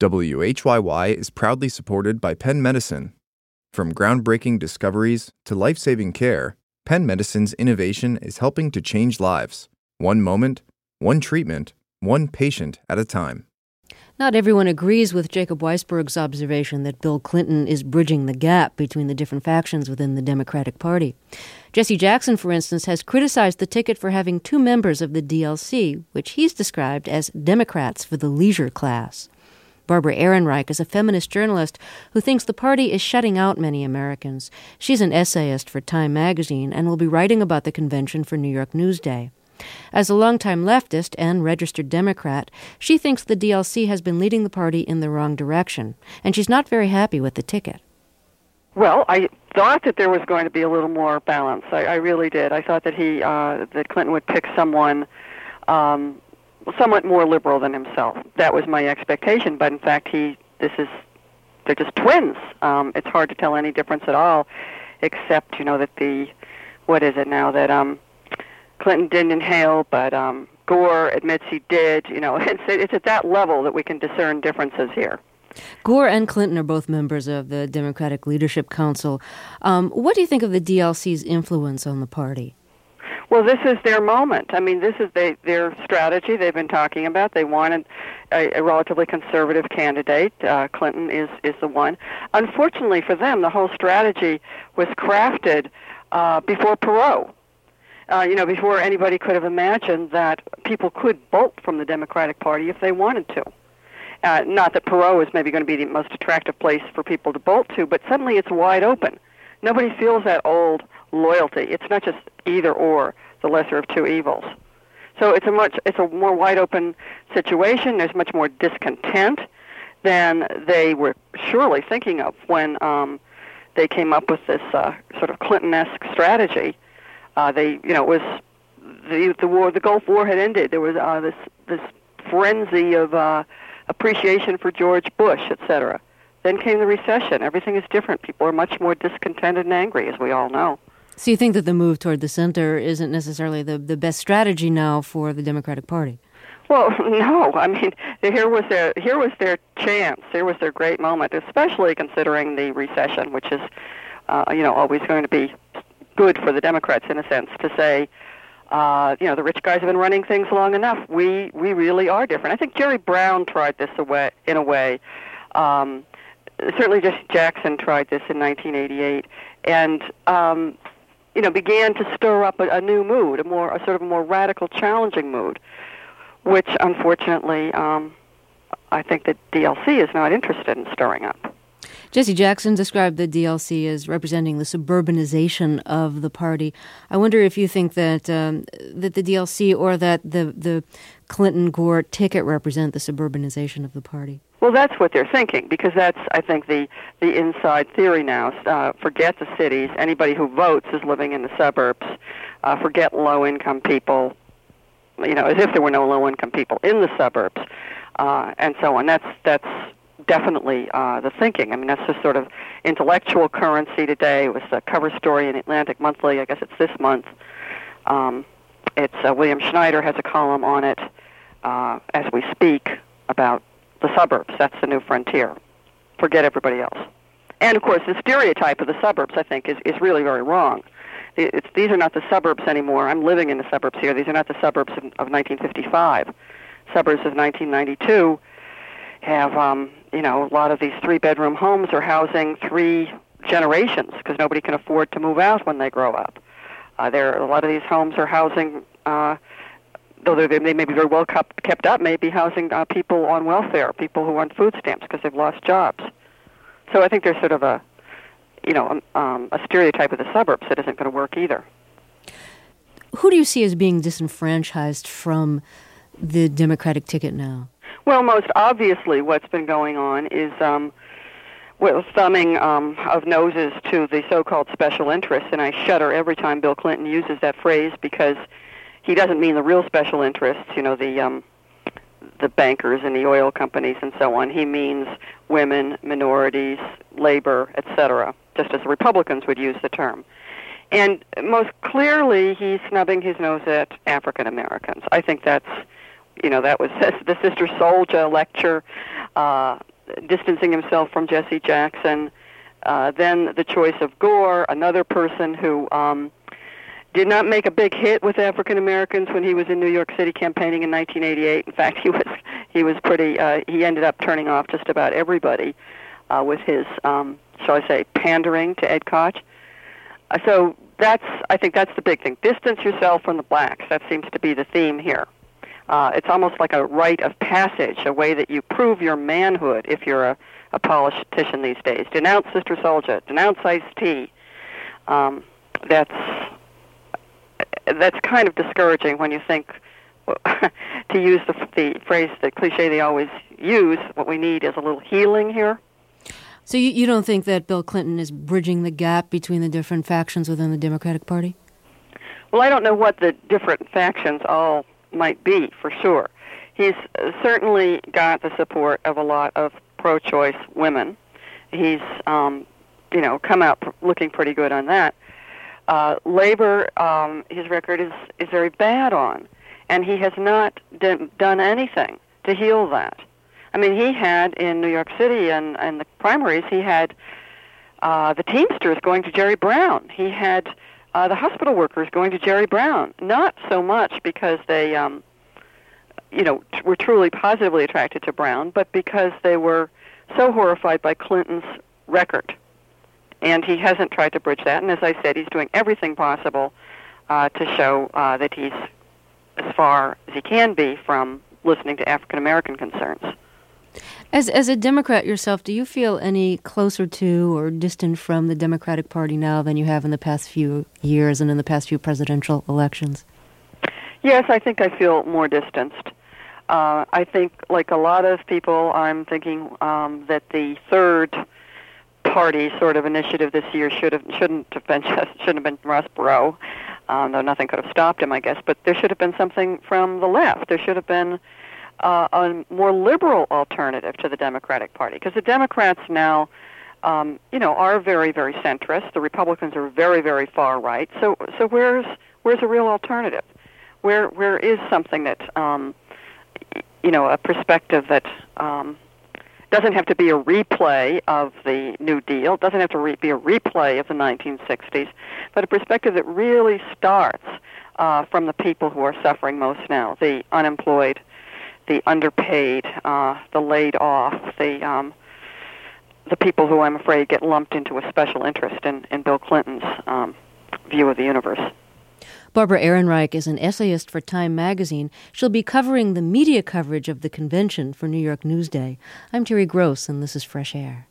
WHYY is proudly supported by Penn Medicine. From groundbreaking discoveries to life-saving care, Penn Medicine's innovation is helping to change lives. One moment, one treatment, one patient at a time. Not everyone agrees with Jacob Weisberg's observation that Bill Clinton is bridging the gap between the different factions within the Democratic Party. Jesse Jackson, for instance, has criticized the ticket for having two members of the DLC, which he's described as Democrats for the leisure class. Barbara Ehrenreich is a feminist journalist who thinks the party is shutting out many Americans. She's an essayist for Time magazine and will be writing about the convention for New York Newsday. As a longtime leftist and registered Democrat, she thinks the DLC has been leading the party in the wrong direction, and she's not very happy with the ticket. Well, I thought that there was going to be a little more balance. I really did. I thought that that Clinton would pick someone somewhat more liberal than himself. That was my expectation, but in fact, they're just twins. It's hard to tell any difference at all, except, that what is it now, that Clinton didn't inhale, but Gore admits he did. It's at that level that we can discern differences here. Gore and Clinton are both members of the Democratic Leadership Council. What do you think of the DLC's influence on the party? Well, this is their moment. I mean, this is their strategy they've been talking about. They wanted a relatively conservative candidate. Clinton is the one. Unfortunately for them, the whole strategy was crafted before Perot. Before anybody could have imagined that people could bolt from the Democratic Party if they wanted to. Not that Perot is maybe going to be the most attractive place for people to bolt to, but suddenly it's wide open. Nobody feels that old loyalty. It's not just either or, the lesser of two evils. So it's a more wide open situation. There's much more discontent than they were surely thinking of when they came up with this sort of Clinton-esque strategy. It was the war. The Gulf War had ended. There was this frenzy of appreciation for George Bush, etc. Then came the recession. Everything is different. People are much more discontented and angry, as we all know. So you think that the move toward the center isn't necessarily the best strategy now for the Democratic Party? Well, no. I mean, here was their chance. Here was their great moment, especially considering the recession, which is, always going to be good for the Democrats in a sense to say, the rich guys have been running things long enough. We really are different. I think Jerry Brown tried this in a way. Certainly, Jesse Jackson tried this in 1988, and began to stir up a new mood, a sort of a more radical, challenging mood, which unfortunately, I think the DLC is not interested in stirring up. Jesse Jackson described the DLC as representing the suburbanization of the party. I wonder if you think that that the DLC or that the Clinton-Gore ticket represent the suburbanization of the party. Well, that's what they're thinking, because that's, I think, the inside theory now. Forget the cities. Anybody who votes is living in the suburbs. Forget low-income people, as if there were no low-income people in the suburbs, and so on. That's definitely the thinking. I mean, that's the sort of intellectual currency today. It was the cover story in Atlantic Monthly. I guess it's this month. It's William Schneider has a column on it as we speak about the suburbs. That's the new frontier. Forget everybody else. And, of course, the stereotype of the suburbs, I think, is really very wrong. These are not the suburbs anymore. I'm living in the suburbs here. These are not the suburbs of 1955. Suburbs of 1992 have, a lot of these three-bedroom homes are housing three generations because nobody can afford to move out when they grow up. A lot of these homes are housing, though they may be very well kept up, may be housing people on welfare, people who are on food stamps because they've lost jobs. So I think there's sort of a stereotype of the suburbs that isn't going to work either. Who do you see as being disenfranchised from the Democratic ticket now? Well, most obviously what's been going on is thumbing of noses to the so-called special interests, and I shudder every time Bill Clinton uses that phrase because he doesn't mean the real special interests, the bankers and the oil companies and so on. He means women, minorities, labor, etc., just as the Republicans would use the term. And most clearly, he's snubbing his nose at African Americans. I think that's, that was the Sister Souljah lecture, distancing himself from Jesse Jackson. Then the choice of Gore, another person who did not make a big hit with African Americans when he was in New York City campaigning in 1988. In fact, he was pretty. He ended up turning off just about everybody with his, shall I say, pandering to Ed Koch. So I think that's the big thing. Distance yourself from the blacks. That seems to be the theme here. It's almost like a rite of passage, a way that you prove your manhood if you're a politician these days. Denounce Sister Souljah. Denounce Ice-T. That's kind of discouraging when you think, to use the phrase, the cliche they always use, what we need is a little healing here. So you don't think that Bill Clinton is bridging the gap between the different factions within the Democratic Party? Well, I don't know what the different factions all might be, for sure. He's certainly got the support of a lot of pro-choice women. He's, come out looking pretty good on that. Labor, his record is very bad on, and he has not done anything to heal that. I mean, he had in New York City and the primaries, he had the Teamsters going to Jerry Brown. He had the hospital workers going to Jerry Brown. Not so much because they, were truly positively attracted to Brown, but because they were so horrified by Clinton's record. And he hasn't tried to bridge that. And as I said, he's doing everything possible to show that he's as far as he can be from listening to African American concerns. As a Democrat yourself, do you feel any closer to or distant from the Democratic Party now than you have in the past few years and in the past few presidential elections? Yes, I think I feel more distanced. I think, like a lot of people, I'm thinking that the third party sort of initiative this year shouldn't have been Ross Perot, though nothing could have stopped him, I guess. But there should have been something from the left. There should have been a more liberal alternative to the Democratic Party, because the Democrats now, are very, very centrist. The Republicans are very, very far right. So where's a real alternative? Where is something that, a perspective that doesn't have to be a replay of the New Deal, doesn't have to be a replay of the 1960s, but a perspective that really starts from the people who are suffering most now, the unemployed, the underpaid, the laid off, the people who I'm afraid get lumped into a special interest in Bill Clinton's view of the universe. Barbara Ehrenreich is an essayist for Time magazine. She'll be covering the media coverage of the convention for New York Newsday. I'm Terry Gross, and this is Fresh Air.